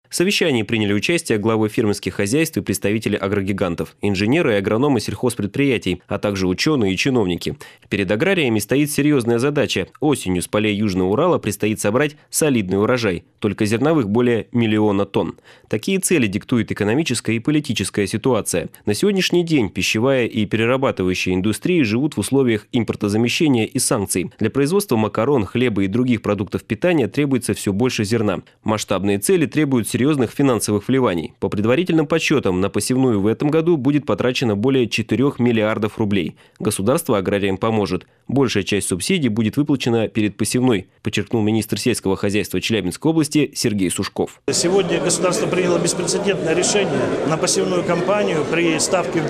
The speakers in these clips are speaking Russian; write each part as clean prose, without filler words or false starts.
В совещании приняли участие главы фермерских хозяйств и представители агрогигантов, инженеры и агрономы сельхозпредприятий, а также ученые и чиновники. Перед аграриями стоит серьезная задача. Осенью с полей Южного Урала предстоит собрать солидный урожай, только зерновых более 1 миллиона тонн. Такие цели диктует экономическая и политическая ситуация. На сегодняшний день пищевая и перерабатывающая индустрии живут в условиях импортозамещения и санкций. Для производства макарон, хлеба и других продуктов питания требуется все больше зерна. Масштабные цели требуют серьезных финансовых вливаний. По предварительным подсчетам, на посевную в этом году будет потрачено более 4 миллиардов рублей. Государство аграриям поможет. Большая часть субсидий будет выплачена перед посевной, подчеркнул министр сельского хозяйства Челябинской области Сергей Сушков. Сегодня государство приняло беспрецедентное решение. На посевную кампанию при ставке в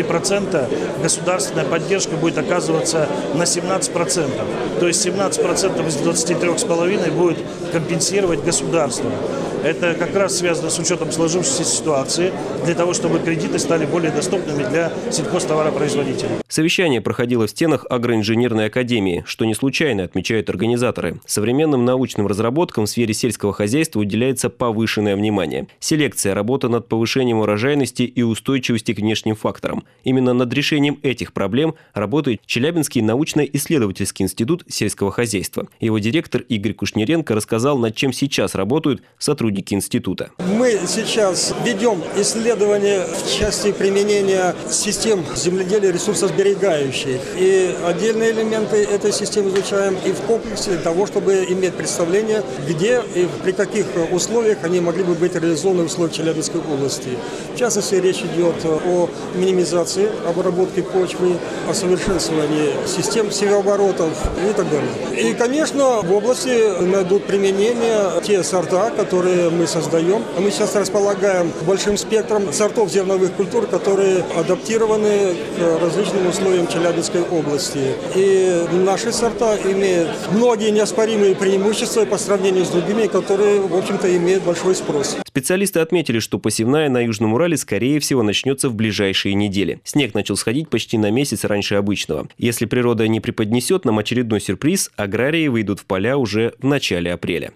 23% государственная поддержка будет оказываться на 17%. То есть 17% из 23,5% будет компенсировать государство. Это как раз связано с учетом сложившейся ситуации, для того, чтобы кредиты стали более доступными для сельхозтоваропроизводителей. Совещание проходило в стенах агроинженерной академии, что не случайно, отмечают организаторы. Современным научным разработкам в сфере сельского хозяйства уделяется повышенное внимание. Селекция, работа над повышением урожайности и устойчивости к внешним факторам. Именно над решением этих проблем работает Челябинский научно-исследовательский институт сельского хозяйства. Его директор Игорь Кушниренко рассказал, над чем сейчас работают сотрудники института. Мы сейчас ведем исследования в части применения систем земледелия ресурсосберегающих. И отдельные элементы этой системы изучаем и в комплексе для того, чтобы иметь представление, где и при каких условиях они могли бы быть реализованы в условиях Челябинской области. В частности, речь идет о минимизации обработки почвы, о совершенствовании систем севооборотов и так далее. И, конечно, в области найдут применение те сорта, которые мы создаем. Мы сейчас располагаем большим спектром сортов зерновых культур, которые адаптированы к различным условиям Челябинской области. И наши сорта имеют многие неоспоримые преимущества по сравнению с другими, которые, в общем-то, имеют большой спрос. Специалисты отметили, что посевная на Южном Урале, скорее всего, начнется в ближайшие недели. Снег начал сходить почти на месяц раньше обычного. Если природа не преподнесет нам очередной сюрприз, аграрии выйдут в поля уже в начале апреля.